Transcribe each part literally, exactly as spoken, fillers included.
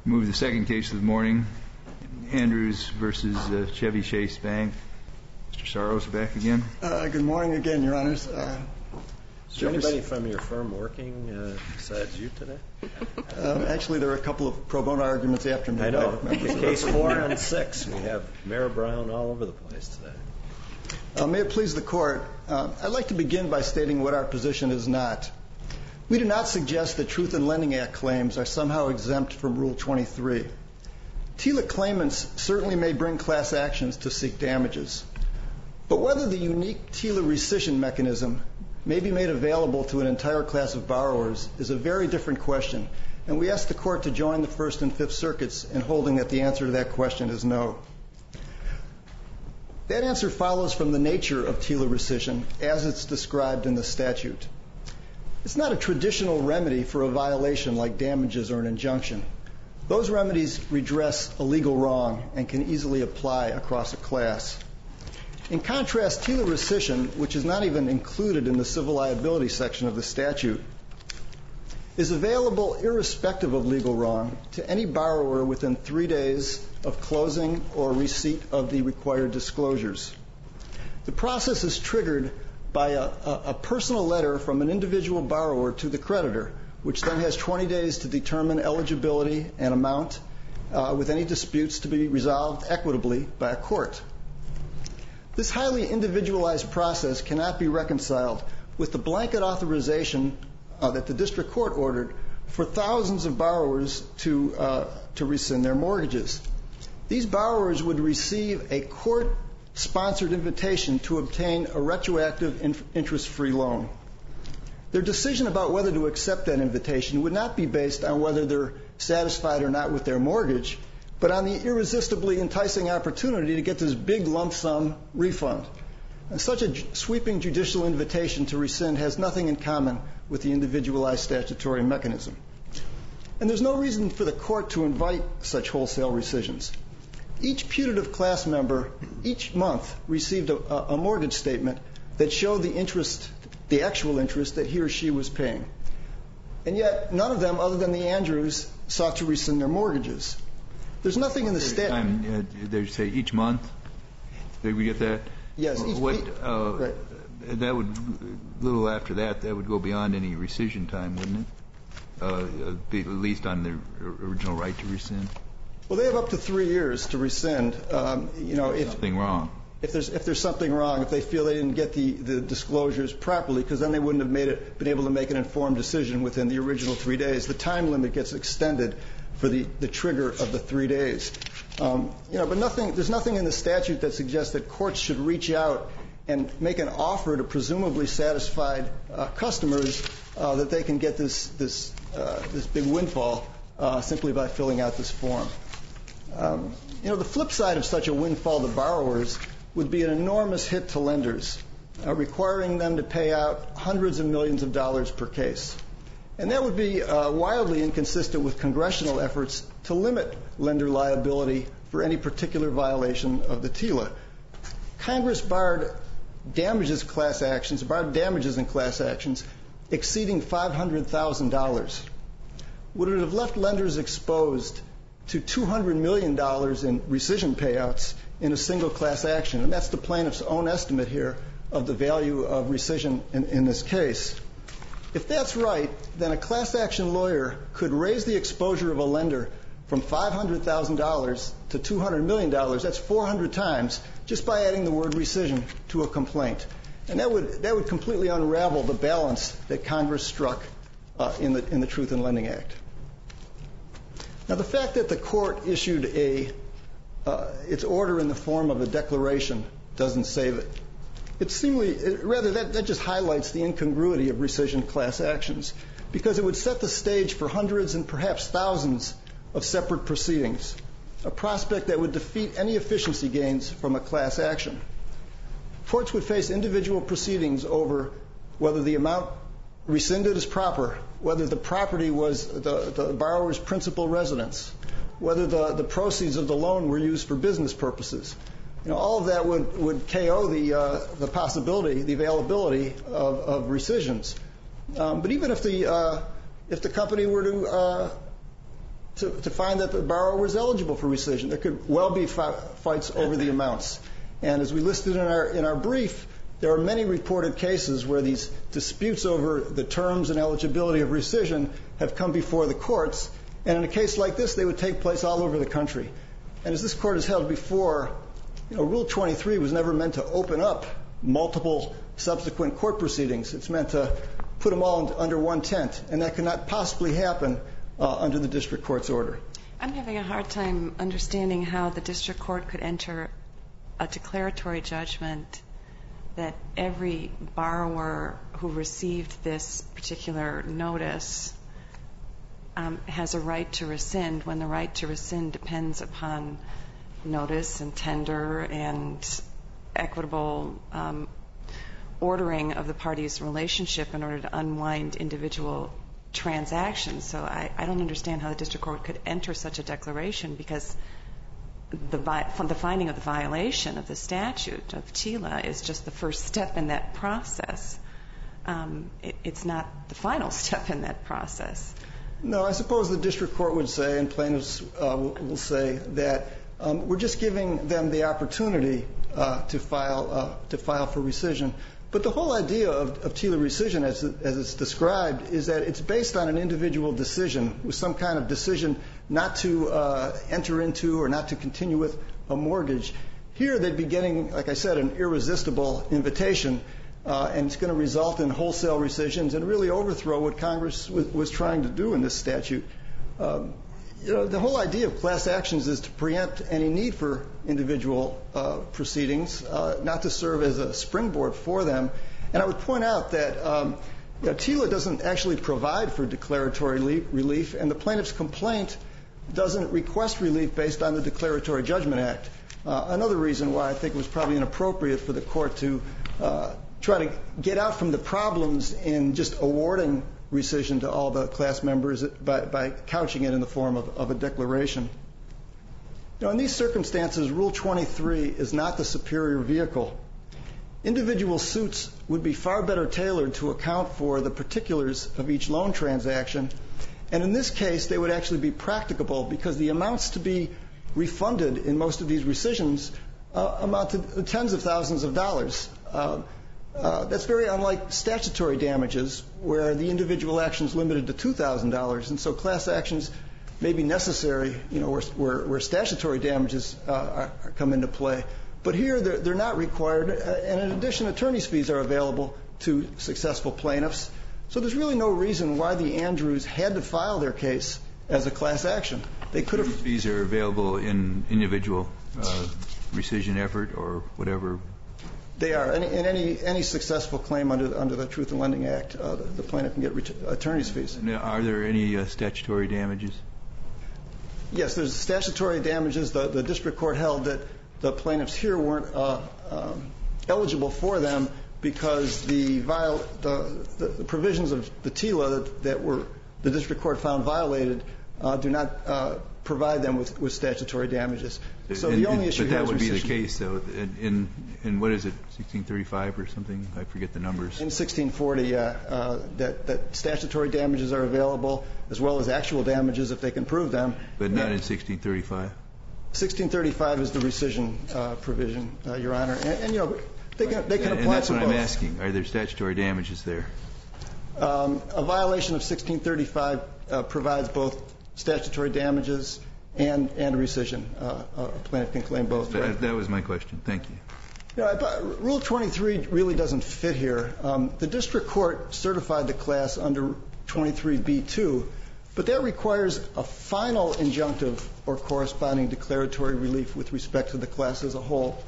Move the second case of the morning, Andrews versus uh, Chevy Chase Bank. Mister Saros back again. Uh, good morning again, Your Honors. Uh, Is there anybody from your firm working uh, besides you today? Uh, actually, there are a couple of pro bono arguments after me. I know. Case four and six. We have Mayor Brown all over the place today. Uh, may it please the Court, uh, I'd like to begin by stating what our position is not. We do not suggest that Truth in Lending Act claims are somehow exempt from Rule twenty-three. TILA claimants certainly may bring class actions to seek damages. But whether the unique TILA rescission mechanism may be made available to an entire class of borrowers is a very different question, and we ask the Court to join the First and Fifth Circuits in holding that the answer to that question is no. That answer follows from the nature of TILA rescission as it's described in the statute. It's not a traditional remedy for a violation like damages or an injunction. Those remedies redress a legal wrong and can easily apply across a class. In contrast, TILA rescission, which is not even included in the civil liability section of the statute, is available irrespective of legal wrong to any borrower within three days of closing or receipt of the required disclosures. The process is triggered by a, a, a personal letter from an individual borrower to the creditor, which then has twenty days to determine eligibility and amount, uh, with any disputes to be resolved equitably by a court. This highly individualized process cannot be reconciled with the blanket authorization uh, that the district court ordered for thousands of borrowers to, uh, to rescind their mortgages. These borrowers would receive a court-sponsored invitation to obtain a retroactive in- interest-free loan. Their decision about whether to accept that invitation would not be based on whether they're satisfied or not with their mortgage, but on the irresistibly enticing opportunity to get this big lump sum refund. And such a sweeping judicial invitation to rescind has nothing in common with the individualized statutory mechanism. And there's no reason for the court to invite such wholesale rescissions. Each putative class member each month received a, a mortgage statement that showed the interest, the actual interest that he or she was paying. And yet none of them, other than the Andrews, sought to rescind their mortgages. There's nothing in the statute. Uh, they say each month. Did we get that? Yes. Each, what, each, uh, right. That would, a little after that, that would go beyond any rescission time, wouldn't it? Uh, be at least on the original right to rescind. Well, they have up to three years to rescind. Um, you know, if something wrong. If there's if there's something wrong, if they feel they didn't get the, the disclosures properly, because then they wouldn't have made it, been able to make an informed decision within the original three days. The time limit gets extended for the, the trigger of the three days. Um, you know, but nothing, there's nothing in the statute that suggests that courts should reach out and make an offer to presumably satisfied uh, customers uh, that they can get this this uh, this big windfall uh, simply by filling out this form. Um, you know, the flip side of such a windfall to borrowers would be an enormous hit to lenders, uh, requiring them to pay out hundreds of millions of dollars per case. And that would be uh, wildly inconsistent with congressional efforts to limit lender liability for any particular violation of the TILA. Congress barred damages class actions, barred damages in class actions exceeding five hundred thousand dollars. Would it have left lenders exposed to two hundred million dollars in rescission payouts in a single class action? And that's the plaintiff's own estimate here of the value of rescission in, in this case. If that's right, then a class action lawyer could raise the exposure of a lender from five hundred thousand dollars to two hundred million dollars. That's four hundred times just by adding the word rescission to a complaint. And that would that would completely unravel the balance that Congress struck uh, in the in the Truth in Lending Act. Now, the fact that the court issued a uh, its order in the form of a declaration doesn't save it. It seemingly, it, rather, that, that just highlights the incongruity of rescission class actions, because it would set the stage for hundreds and perhaps thousands of separate proceedings, a prospect that would defeat any efficiency gains from a class action. Courts would face individual proceedings over whether the amount rescinded is proper, whether the property was the, the borrower's principal residence, whether the, the proceeds of the loan were used for business purposes. You know, all of that would, would K O the, uh, the possibility, the availability of, of rescissions. Um, but even if the, uh, if the company were to uh, to, to find that the borrower was eligible for rescission. There could well be fi- fights over the amounts. And as we listed in our in our brief, there are many reported cases where these disputes over the terms and eligibility of rescission have come before the courts. And in a case like this, they would take place all over the country. And as this court has held before, you know, Rule twenty-three was never meant to open up multiple subsequent court proceedings. It's meant to put them all under one tent, and that cannot possibly happen uh, under the district court's order. I'm having a hard time understanding how the district court could enter a declaratory judgment that every borrower who received this particular notice um, has a right to rescind, when the right to rescind depends upon notice and tender and equitable um, ordering of the parties' relationship in order to unwind individual transactions. So I, I don't understand how the district court could enter such a declaration, because the, the finding of the violation of the statute of TILA is just the first step in that process. Um, it, it's not the final step in that process. No, I suppose the district court would say, and plaintiffs uh, will, will say, that um, we're just giving them the opportunity uh, to file uh, to file for rescission. But the whole idea of, of TILA rescission, as, as it's described, is that it's based on an individual decision, with some kind of decision not to uh, enter into or not to continue with a mortgage. Here they'd be getting, like I said, an irresistible invitation, uh, and it's going to result in wholesale rescissions and really overthrow what Congress was, was trying to do in this statute. Um, you know, the whole idea of class actions is to preempt any need for individual uh, proceedings, uh, not to serve as a springboard for them. And I would point out that um, you know, TILA doesn't actually provide for declaratory le- relief, and the plaintiff's complaint doesn't request relief based on the Declaratory Judgment Act. Uh, another reason why I think it was probably inappropriate for the court to uh, try to get out from the problems in just awarding rescission to all the class members by, by couching it in the form of, of a declaration. You know, in these circumstances, Rule twenty-three is not the superior vehicle. Individual suits would be far better tailored to account for the particulars of each loan transaction, and in this case, they would actually be practicable, because the amounts to be refunded in most of these rescissions uh, amount to tens of thousands of dollars. Uh, Uh, that's very unlike statutory damages, where the individual action is limited to two thousand dollars, and so class actions may be necessary, you know, where, where, where statutory damages uh, are, are come into play. But here they're, they're not required, uh, and in addition, attorney's fees are available to successful plaintiffs. So there's really no reason why the Andrews had to file their case as a class action. They could have. Fees are available in individual uh, rescission effort or whatever. They are. Any, in any any successful claim under the, under the Truth in Lending Act, uh, the, the plaintiff can get ret- attorney's fees. Now, are there any uh, statutory damages? Yes, there's statutory damages. The, the district court held that the plaintiffs here weren't uh, um, eligible for them because the, viol- the, the, the provisions of the TILA that, that were the district court found violated uh, do not uh, provide them with, with statutory damages. So and, the only issue but that here would is be the rescission. case, though. In, in in what is it, sixteen thirty-five or something? I forget the numbers. In sixteen forty, yeah, uh, that that statutory damages are available, as well as actual damages if they can prove them. But not in sixteen thirty-five. sixteen thirty-five is the rescission uh, provision, uh, Your Honor, and, and you know they can they can and, apply and that's to what both. I'm asking. Are there statutory damages there? Um, a violation of sixteen thirty-five uh, provides both statutory damages and and rescission. Uh, a plaintiff can claim both. That, right? that was my question. Thank you. You know, I, Rule twenty-three really doesn't fit here. Um, the district court certified the class under twenty-three B two, but that requires a final injunctive or corresponding declaratory relief with respect to the class as a whole.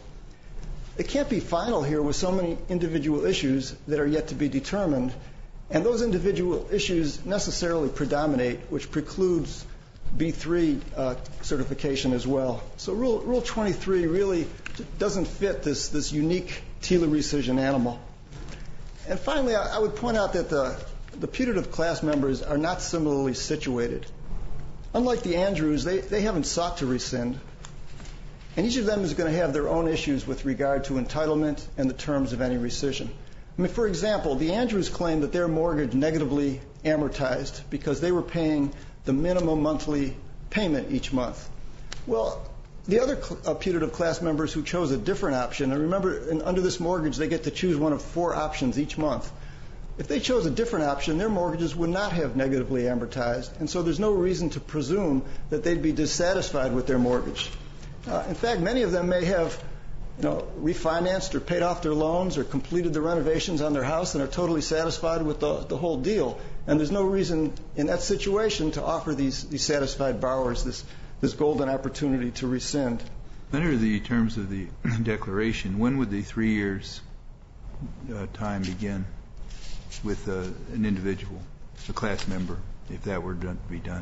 It can't be final here with so many individual issues that are yet to be determined, and those individual issues necessarily predominate, which precludes B three uh, certification as well. So Rule, Rule twenty-three really doesn't fit this, this unique TILA rescission animal. And finally, I, I would point out that the, the putative class members are not similarly situated. Unlike the Andrews, they, they haven't sought to rescind, and each of them is going to have their own issues with regard to entitlement and the terms of any rescission. I mean, for example, the Andrews claim that their mortgage negatively amortized because they were paying the minimum monthly payment each month. Well, the other cl- uh, putative class members who chose a different option, and remember, in, under this mortgage, they get to choose one of four options each month. If they chose a different option, their mortgages would not have negatively amortized, and so there's no reason to presume that they'd be dissatisfied with their mortgage. Uh, in fact, many of them may have, you know, refinanced or paid off their loans or completed the renovations on their house and are totally satisfied with the, the whole deal. And there's no reason in that situation to offer these, these satisfied borrowers this, this golden opportunity to rescind. Under the terms of the declaration, when would the three years uh, time begin with uh, an individual, a class member, if that were done, to be done?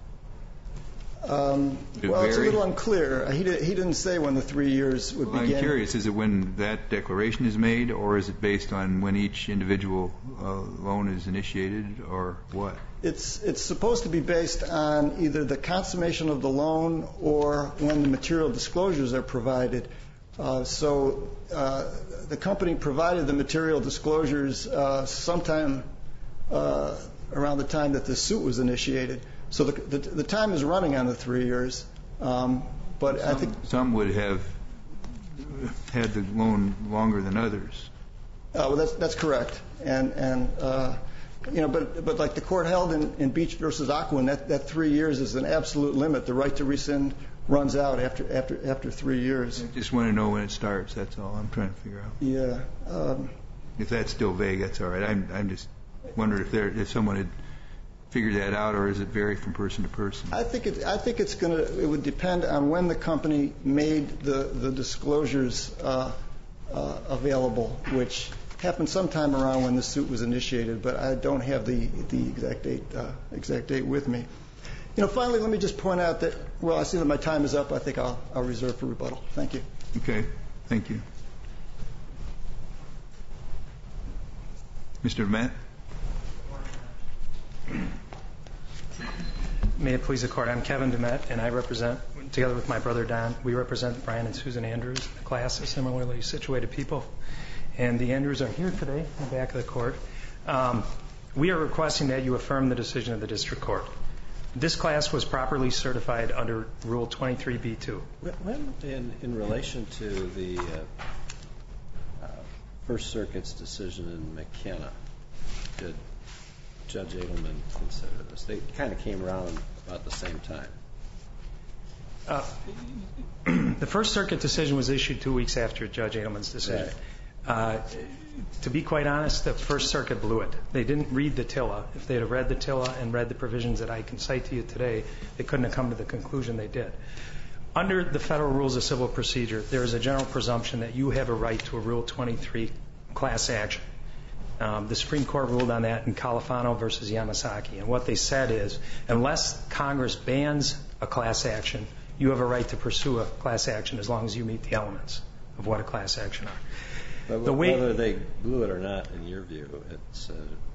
Um, well, it's a little unclear. He, did, he didn't say when the three years would well, begin. I'm curious, is it when that declaration is made, or is it based on when each individual uh, loan is initiated, or what? It's, it's supposed to be based on either the consummation of the loan or when the material disclosures are provided. Uh, so uh, the company provided the material disclosures uh, sometime uh, around the time that the suit was initiated. So the, the, the time is running on the three years, um, but some, I think some would have had the loan longer than others. Uh, well, that's that's correct, and and uh, you know, but but like the court held in, in Beach versus Aquin, that, that three years is an absolute limit. The right to rescind runs out after after after three years. I just want to know when it starts. That's all I'm trying to figure out. Yeah. Um, if that's still vague, that's all right. I'm I'm just wondering if there if someone had figure that out, or is it vary from person to person? I think it, I think it's going to. It would depend on when the company made the the disclosures uh, uh, available, which happened sometime around when the suit was initiated. But I don't have the the exact date uh, exact date with me. You know, finally, let me just point out that. Well, I see that my time is up. I think I'll I'll reserve for rebuttal. Thank you. Okay. Thank you, Mister Matt. May it please the Court. I'm Kevin DeMette, and I represent, together with my brother Don, we represent Brian and Susan Andrews, a class of similarly situated people. And the Andrews are here today in the back of the court. Um, we are requesting that you affirm the decision of the district court. This class was properly certified under Rule twenty-three B two. When, in, in relation to the uh, uh, First Circuit's decision in McKenna, did Judge Edelman consider this? They kind of came around about the same time. Uh, the First Circuit decision was issued two weeks after Judge Edelman's decision. Right. Uh, to be quite honest, the First Circuit blew it. They didn't read the T I L A. If they had read the T I L A and read the provisions that I can cite to you today, they couldn't have come to the conclusion they did. Under the Federal Rules of Civil Procedure, there is a general presumption that you have a right to a Rule twenty-three class action. Um, the Supreme Court ruled on that in Califano versus Yamasaki. And what they said is, unless Congress bans a class action, you have a right to pursue a class action as long as you meet the elements of what a class action are. But the way, whether they blew it or not, in your view, it's uh,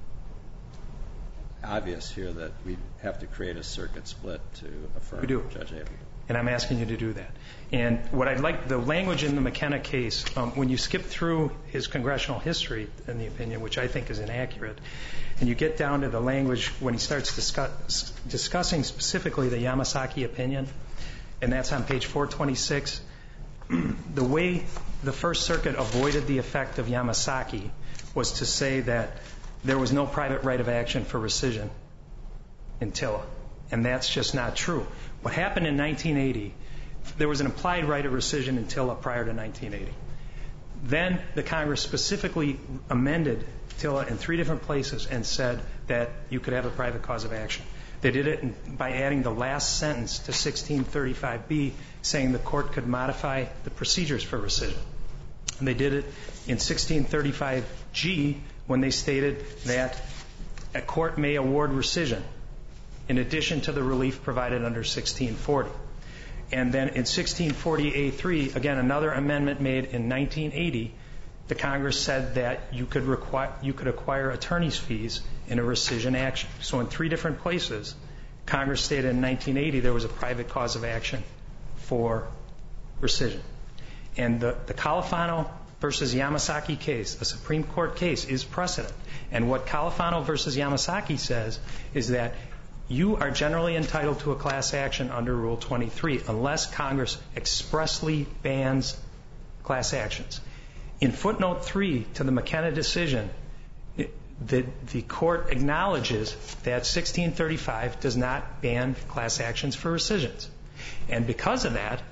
obvious here that we have to create a circuit split to affirm Judge Edelman. And I'm asking you to do that. And what I'd like, the language in the McKenna case, um, when you skip through his congressional history, in the opinion, which I think is inaccurate, and you get down to the language when he starts discuss, discussing specifically the Yamasaki opinion, and that's on page four twenty-six, the way the First Circuit avoided the effect of Yamasaki was to say that there was no private right of action for rescission in T I L A. And that's just not true. What happened in nineteen eighty, there was an implied right of rescission in T I L A prior to nineteen eighty. Then the Congress specifically amended T I L A in three different places and said that you could have a private cause of action. They did it by adding the last sentence to sixteen thirty-five B, saying the court could modify the procedures for rescission. And they did it in sixteen thirty-five G when they stated that a court may award rescission in addition to the relief provided under sixteen forty. And then in sixteen forty A three, again, another amendment made in nineteen eighty, the Congress said that you could require, you could acquire attorney's fees in a rescission action. So in three different places, Congress stated in nineteen eighty there was a private cause of action for rescission. And the, the Califano versus Yamasaki case, a Supreme Court case, is precedent. And what Califano versus Yamasaki says is that you are generally entitled to a class action under Rule twenty-three unless Congress expressly bans class actions. In footnote three to the McKenna decision, the, the court acknowledges that sixteen thirty-five does not ban class actions for rescissions. And because of that,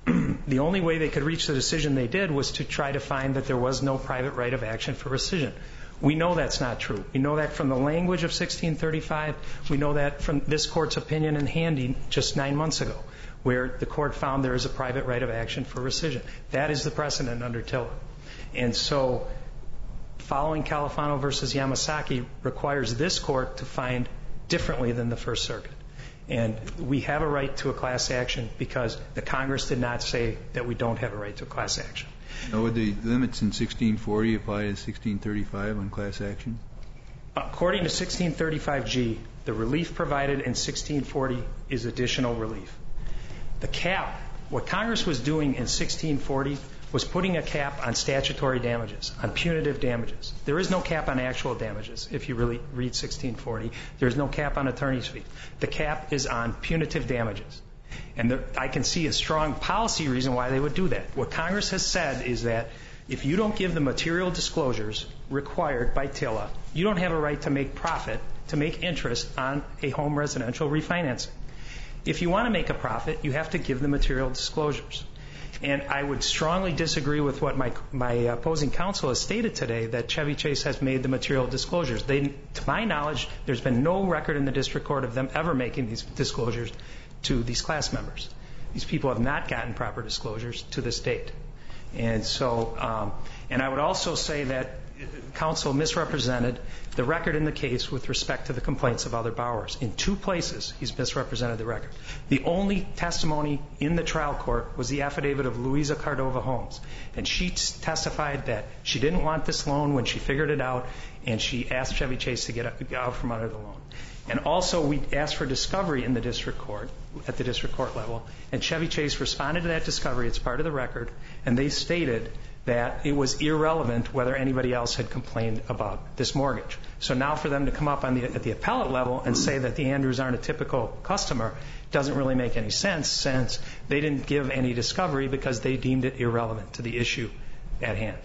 the only way they could reach the decision they did was to try to find that there was no private right of action for rescission. We know that's not true. We know that from the language of sixteen thirty-five. We know that from this court's opinion in Handy just nine months ago, where the court found there is a private right of action for rescission. That is the precedent under Tilla. And so following Califano versus Yamasaki requires this court to find differently than the First Circuit. And we have a right to a class action because the Congress did not say that we don't have a right to a class action. Now, would the limits in sixteen forty apply to sixteen thirty-five on class action? According to sixteen thirty-five G, the relief provided in sixteen forty is additional relief. The cap, what Congress was doing in sixteen forty was putting a cap on statutory damages, on punitive damages. There is no cap on actual damages if you really read sixteen forty. There is no cap on attorney's fees. The cap is on punitive damages. And there, I can see a strong policy reason why they would do that. What Congress has said is that if you don't give the material disclosures required by Tilla, you don't have a right to make profit, to make interest on a home residential refinancing. If you want to make a profit, you have to give the material disclosures. And I would strongly disagree with what my, my opposing counsel has stated today, that Chevy Chase has made the material disclosures. They, to my knowledge, there's been no record in the district court of them ever making these disclosures to these class members. These people have not gotten proper disclosures to this date. And so, um, and I would also say that counsel misrepresented the record in the case with respect to the complaints of other borrowers. In two places, he's misrepresented the record. The only testimony in the trial court was the affidavit of Louisa Cardova Holmes. And she testified that she didn't want this loan when she figured it out, and she asked Chevy Chase to get out from under the loan. And also, we asked for discovery in the district court, at the district court level, and Chevy Chase responded to that discovery. It's part of the record, and they stated that it was irrelevant whether anybody else had complained about this mortgage. So now for them to come up on the, at the appellate level and say that the Andrews aren't a typical customer doesn't really make any sense, since they didn't give any discovery because they deemed it irrelevant to the issue at hand.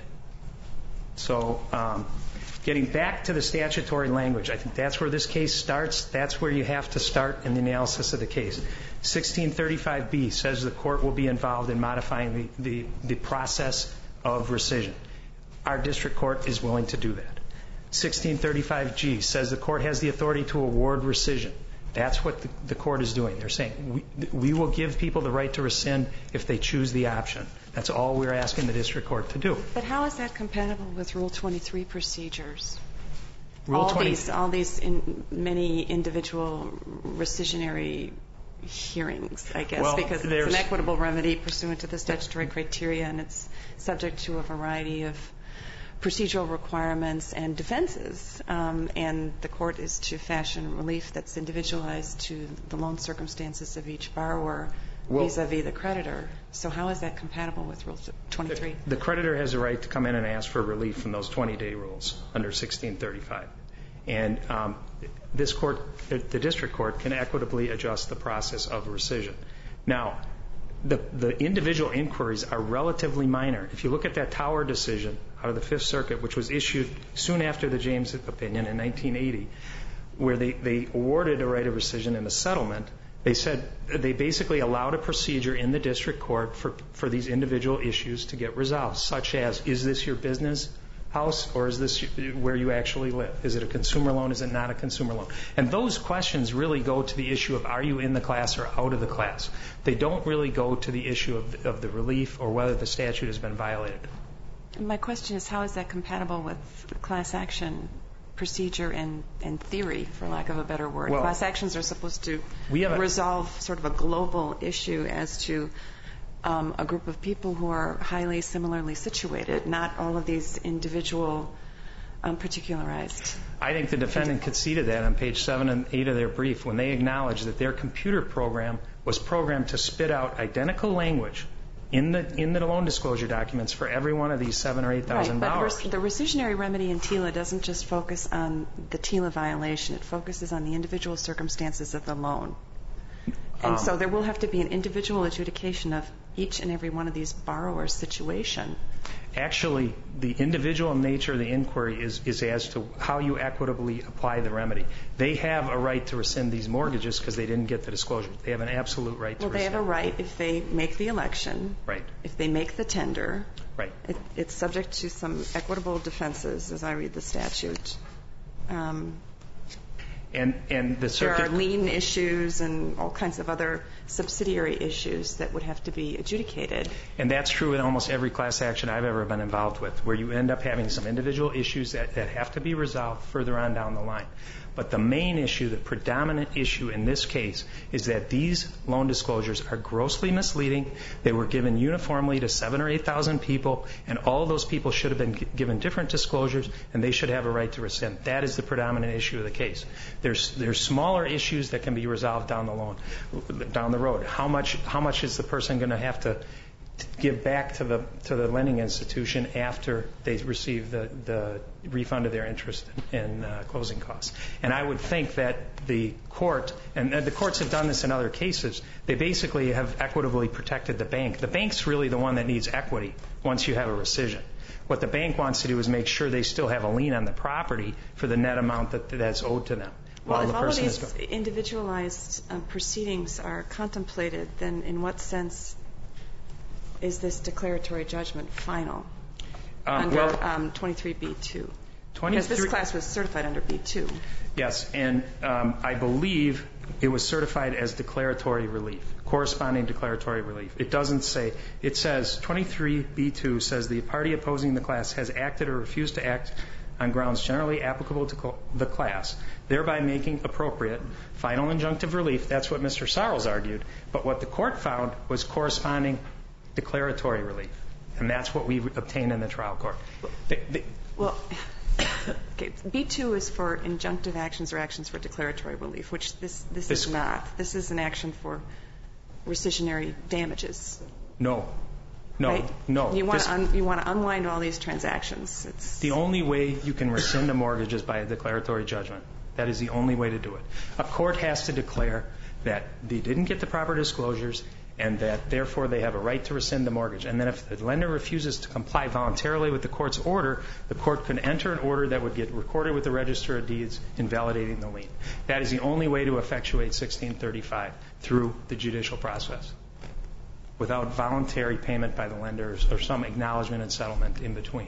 So um, getting back to the statutory language, I think that's where this case starts. That's where you have to start in the analysis of the case. sixteen thirty-five B says the court will be involved in modifying the, the, the process of rescission. Our district court is willing to do that. sixteen thirty-five G says the court has the authority to award rescission. That's what the, the court is doing. They're saying we, we will give people the right to rescind if they choose the option. That's all we're asking the district court to do. But how is that compatible with Rule twenty-three procedures? Rule all twenty these, all these in, many individual rescissionary hearings, I guess, well, because it's an equitable remedy pursuant to the statutory criteria, and it's subject to a variety of procedural requirements and defenses, um, and the court is to fashion relief that's individualized to the loan circumstances of each borrower well, vis-a-vis the creditor. So how is that compatible with Rule twenty-three? The, the creditor has a right to come in and ask for relief from those twenty-day rules under sixteen thirty-five. And um, this court, the district court, can equitably adjust the process of rescission. Now, the, the individual inquiries are relatively minor. If you look at that Tower decision out of the Fifth Circuit, which was issued soon after the James opinion in nineteen eighty, where they, they awarded a right of rescission in a settlement, they said they basically allowed a procedure in the district court for, for these individual issues to get resolved, such as, is this your business house, or is this where you actually live? Is it a consumer loan? Is it not a consumer loan? And those questions really go to the issue of, are you in the class or out of the class? They don't really go to the issue of, of the relief or whether the statute has been violated. My question is, how is that compatible with class action procedure and, and theory, for lack of a better word? Well, class actions are supposed to we have a, resolve sort of a global issue as to Um, a group of people who are highly similarly situated, not all of these individual um, particularized. I think the defendant conceded that on page seven and eight of their brief when they acknowledged that their computer program was programmed to spit out identical language in the in the loan disclosure documents for every one of these seven or eight thousand right, borrowers. But the rescissionary remedy in TILA doesn't just focus on the TILA violation. It focuses on the individual circumstances of the loan. And Um, so there will have to be an individual adjudication of each and every one of these borrowers' situation. Actually, the individual nature of the inquiry is, is as to how you equitably apply the remedy. They have a right to rescind these mortgages because they didn't get the disclosure. They have an absolute right to Well, they rescind. have a right if they make the election, Right, if they make the tender. right. It, it's subject to some equitable defenses, as I read the statute. Um, And, and the there circuit... are lien issues and all kinds of other subsidiary issues that would have to be adjudicated. And that's true in almost every class action I've ever been involved with, where you end up having some individual issues that, that have to be resolved further on down the line. But the main issue, the predominant issue in this case, is that these loan disclosures are grossly misleading. They were given uniformly to seven or eight thousand people, and all of those people should have been given different disclosures, and they should have a right to rescind. That is the predominant issue of the case. There's there's smaller issues that can be resolved down the loan, down the road. How much how much is the person going to have to give back to the to the lending institution after they receive the, the refund of their interest and uh, closing costs? And I would think that the court, and the courts have done this in other cases, they basically have equitably protected the bank. The bank's really the one that needs equity once you have a rescission. What the bank wants to do is make sure they still have a lien on the property for the net amount that that's owed to them. Well, while if the all of person these is go- individualized um, proceedings are contemplated, then in what sense is this declaratory judgment final Um, under well, um, twenty-three B two? Because twenty-three this class was certified under B two. Yes, and um, I believe it was certified as declaratory relief, corresponding declaratory relief. It doesn't say, it says twenty-three B two says the party opposing the class has acted or refused to act on grounds generally applicable to cl- the class, thereby making appropriate final injunctive relief. That's what Mister Sarles argued. But what the court found was corresponding declaratory relief, and that's what we obtained in the trial court. The, the, Well, okay, B two is for injunctive actions or actions for declaratory relief, which this, this, This- is not. This is an action for rescissionary damages. no, no, right? no. You want, This- to un, you want to unwind all these transactions. It's The only way you can rescind a mortgage is by a declaratory judgment. That is the only way to do it. A court has to declare that they didn't get the proper disclosures and that, therefore, they have a right to rescind the mortgage. And then if the lender refuses to comply voluntarily with the court's order, the court could enter an order that would get recorded with the Register of Deeds invalidating the lien. That is the only way to effectuate sixteen thirty-five, through the judicial process, without voluntary payment by the lenders or some acknowledgement and settlement in between.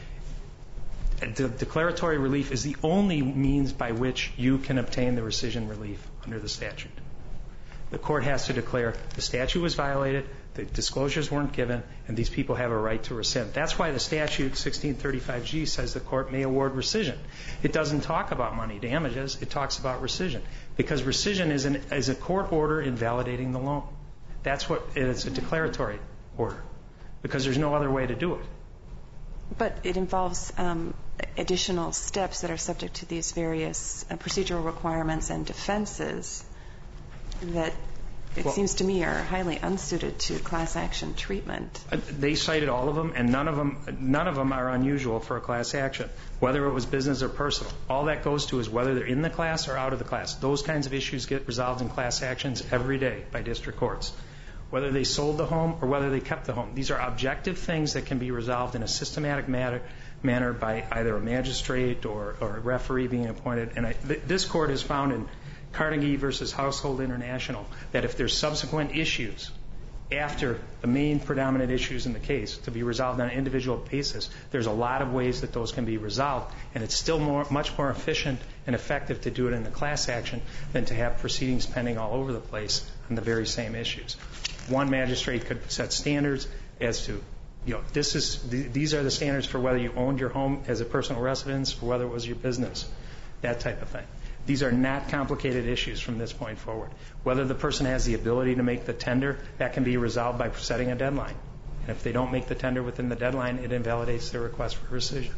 The declaratory relief is the only means by which you can obtain the rescission relief under the statute. The court has to declare the statute was violated, the disclosures weren't given, and these people have a right to rescind. That's why the statute sixteen thirty-five G says the court may award rescission. It doesn't talk about money damages. It talks about rescission, because rescission is, an, is a court order invalidating the loan. That's what it's a declaratory order, because there's no other way to do it. But it involves um, additional steps that are subject to these various uh, procedural requirements and defenses that it Well- seems to me are highly unsuited to class action treatment. Uh, They cited all of them, and none of them, none of them are unusual for a class action, whether it was business or personal. All that goes to is whether they're in the class or out of the class. Those kinds of issues get resolved in class actions every day by district courts. Whether they sold the home or whether they kept the home. These are objective things that can be resolved in a systematic matter, manner by either a magistrate or, or a referee being appointed. And I, th- this court has found in Carnegie versus Household International that if there's subsequent issues after the main predominant issues in the case to be resolved on an individual basis, there's a lot of ways that those can be resolved, and it's still more, much more efficient and effective to do it in the class action than to have proceedings pending all over the place on the very same issues. One magistrate could set standards as to, you know, this is th- these are the standards for whether you owned your home as a personal residence, for whether it was your business, that type of thing. These are not complicated issues from this point forward. Whether the person has the ability to make the tender, that can be resolved by setting a deadline. And if they don't make the tender within the deadline, it invalidates their request for rescission.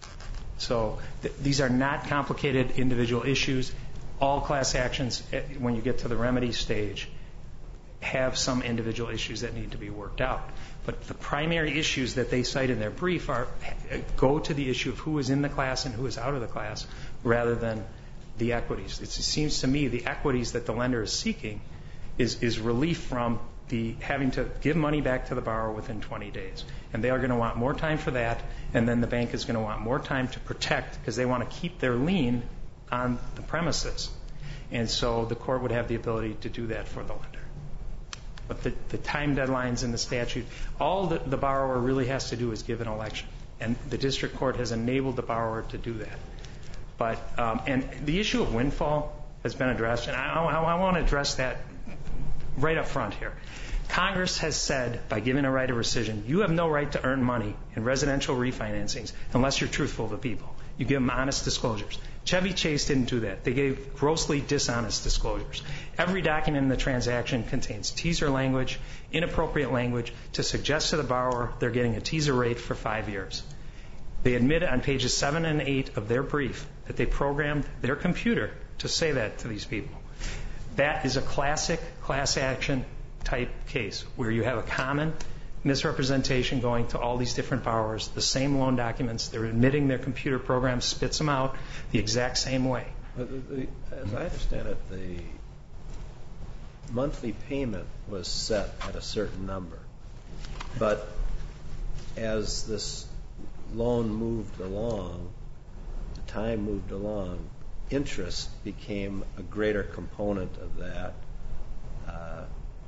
So th- these are not complicated individual issues. All class actions, eh, when you get to the remedy stage, have some individual issues that need to be worked out. But the primary issues that they cite in their brief are go to the issue of who is in the class and who is out of the class rather than the equities. It seems to me the equities that the lender is seeking is, is relief from the having to give money back to the borrower within twenty days. And they are going to want more time for that, and then the bank is going to want more time to protect because they want to keep their lien on the premises. And so the court would have the ability to do that for the lender. But the, the time deadlines in the statute, all that the borrower really has to do is give an election. And the district court has enabled the borrower to do that. But um, and the issue of windfall has been addressed, and I, I, I want to address that right up front here. Congress has said, by giving a right of rescission, you have no right to earn money in residential refinancings unless you're truthful to people. You give them honest disclosures. Chevy Chase didn't do that. They gave grossly dishonest disclosures. Every document in the transaction contains teaser language, inappropriate language, to suggest to the borrower they're getting a teaser rate for five years. They admit on pages seven and eight of their brief that they programmed their computer to say that to these people. That is a classic class action type case where you have a common misrepresentation going to all these different borrowers, the same loan documents, they're admitting their computer program spits them out the exact same way. But the, as I understand it, the monthly payment was set at a certain number. But as this loan moved along, the time moved along, interest became a greater component of that uh,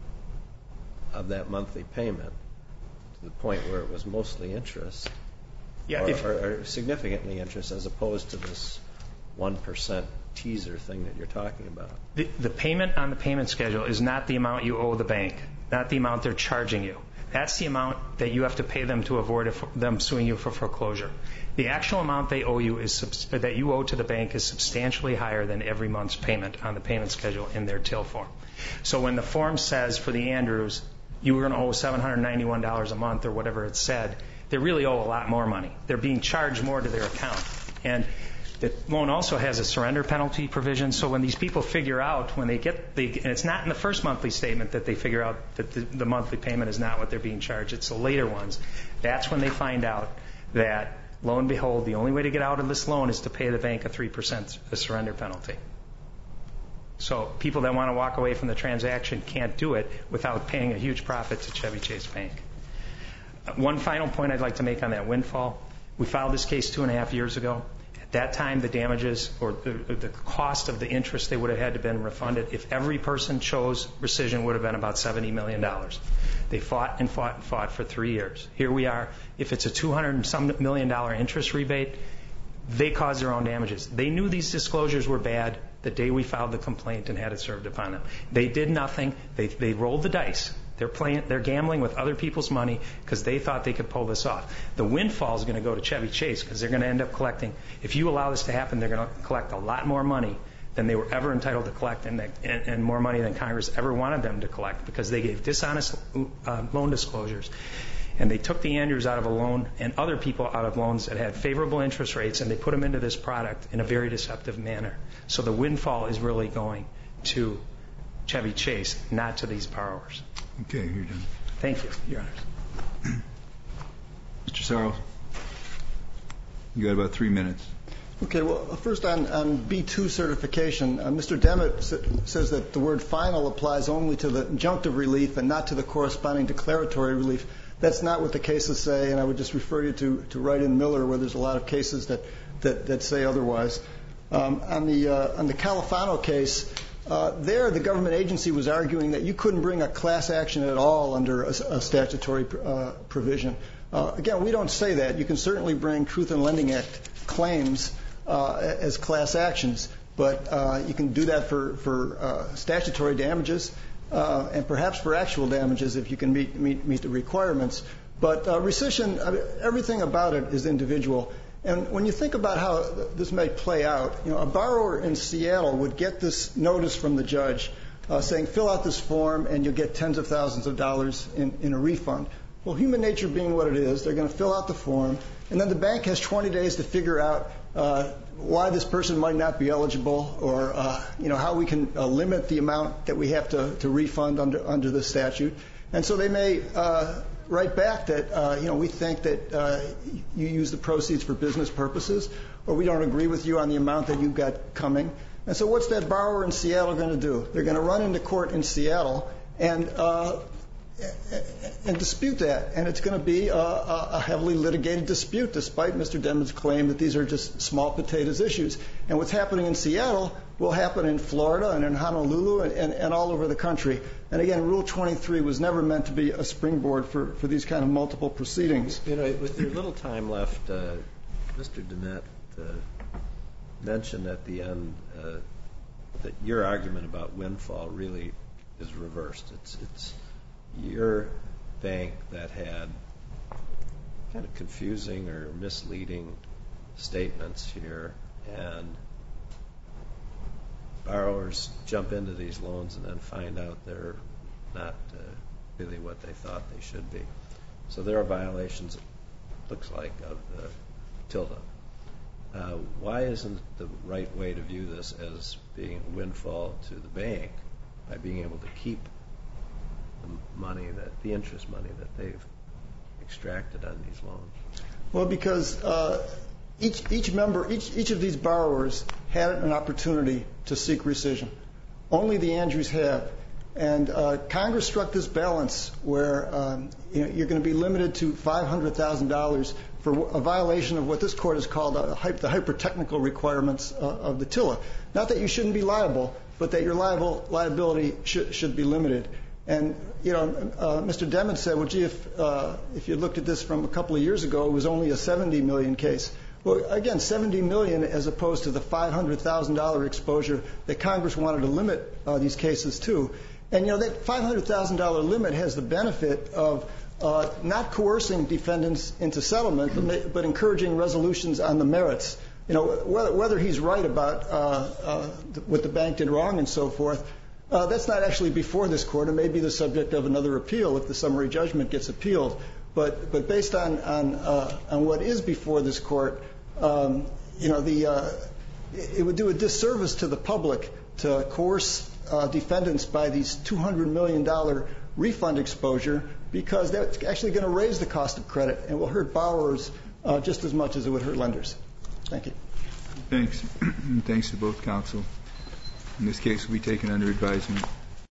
of that monthly payment, to the point where it was mostly interest, yeah, or, if, or, or significantly interest, as opposed to this one percent teaser thing that you're talking about. The, the payment on the payment schedule is not the amount you owe the bank, not the amount they're charging you. That's the amount that you have to pay them to avoid a, them suing you for foreclosure. The actual amount they owe you is that you owe to the bank is substantially higher than every month's payment on the payment schedule in their till form. So when the form says for the Andrews, you were going to owe seven hundred ninety-one dollars a month or whatever it said, they really owe a lot more money. They're being charged more to their account. And the loan also has a surrender penalty provision, so when these people figure out, when they get the, and it's not in the first monthly statement that they figure out that the, the monthly payment is not what they're being charged, it's the later ones. That's when they find out that, lo and behold, the only way to get out of this loan is to pay the bank a three percent surrender penalty. So people that want to walk away from the transaction can't do it without paying a huge profit to Chevy Chase Bank. One final point I'd like to make on that windfall. We filed this case two and a half years ago. At that time, the damages or the, the cost of the interest they would have had to have been refunded if every person chose rescission would have been about seventy million dollars. They fought and fought and fought for three years. Here we are. If it's a two hundred and some million dollar interest rebate, they caused their own damages. They knew these disclosures were bad the day we filed the complaint and had it served upon them. They did nothing. They, they rolled the dice. They're playing, they're gambling with other people's money because they thought they could pull this off. The windfall is going to go to Chevy Chase because they're going to end up collecting. If you allow this to happen, they're going to collect a lot more money than they were ever entitled to collect, and, and, and more money than Congress ever wanted them to collect because they gave dishonest uh, loan disclosures. And they took the Andrews out of a loan and other people out of loans that had favorable interest rates, and they put them into this product in a very deceptive manner. So the windfall is really going to Chevy Chase, not to these borrowers. Okay, you're done. Thank you, Your Honors. Mister Sarles, you got about three minutes. Okay, well, first on, on B two certification, uh, Mister Demmett s- says that the word final applies only to the injunctive relief and not to the corresponding declaratory relief. That's not what the cases say, and I would just refer you to, to Wright and Miller, where there's a lot of cases that, that, that say otherwise. Um, on the uh, on the Califano case, uh, there the government agency was arguing that you couldn't bring a class action at all under a, a statutory uh, provision. Uh, again, we don't say that. You can certainly bring Truth in Lending Act claims uh, as class actions, but uh, you can do that for, for uh, statutory damages. Uh, and perhaps for actual damages if you can meet meet, meet the requirements. But uh, rescission, I mean, everything about it is individual. And when you think about how this may play out, you know, a borrower in Seattle would get this notice from the judge uh, saying, fill out this form and you'll get tens of thousands of dollars in, in a refund. Well, human nature being what it is, they're going to fill out the form, and then the bank has twenty days to figure out uh, why this person might not be eligible, or uh, you know, how we can uh, limit the amount that we have to, to refund under under the statute. And so they may uh, write back that uh, you know, we think that uh, you use the proceeds for business purposes, or we don't agree with you on the amount that you've got coming. And so what's that borrower in Seattle going to do? They're going to run into court in Seattle and uh, and dispute that, and it's going to be a, a heavily litigated dispute, despite Mister Denman's claim that these are just small potatoes issues. And what's happening in Seattle will happen in Florida and in Honolulu and, and, and all over the country. And again, Rule twenty-three was never meant to be a springboard for, for these kind of multiple proceedings. You know, with your little time left, uh, Mister Dement uh, mentioned at the end uh, that your argument about windfall really is reversed. It's it's your bank that had kind of confusing or misleading statements here, and borrowers jump into these loans and then find out they're not uh, really what they thought they should be. So there are violations, it looks like, of the TILDA. Uh, why isn't the right way to view this as being a windfall to the bank by being able to keep the money, that the interest money that they've extracted on these loans? Well, because uh, each each member, each each of these borrowers had an opportunity to seek rescission. Only the Andrews have, and uh, Congress struck this balance where um, you know, you're going to be limited to five hundred thousand dollars for a violation of what this court has called a, the hyper-technical requirements uh, of the TILA. Not that you shouldn't be liable, but that your liable, liability should, should be limited. And, you know, uh, Mister Dement said, well, gee, if, uh, if you looked at this from a couple of years ago, it was only a seventy million dollars case. Well, again, seventy million dollars as opposed to the five hundred thousand dollars exposure that Congress wanted to limit uh, these cases to. And, you know, that five hundred thousand dollars limit has the benefit of uh, not coercing defendants into settlement, but, but encouraging resolutions on the merits. You know, whether, whether he's right about uh, uh, what the bank did wrong and so forth, Uh, that's not actually before this court. It may be the subject of another appeal if the summary judgment gets appealed. But but based on on uh, on what is before this court, um, you know, the uh, it would do a disservice to the public to coerce uh, defendants by these two hundred million dollars refund exposure, because that's actually going to raise the cost of credit and will hurt borrowers uh, just as much as it would hurt lenders. Thank you. Thanks. Thanks to both counsel. In this case, will be taken under advisement.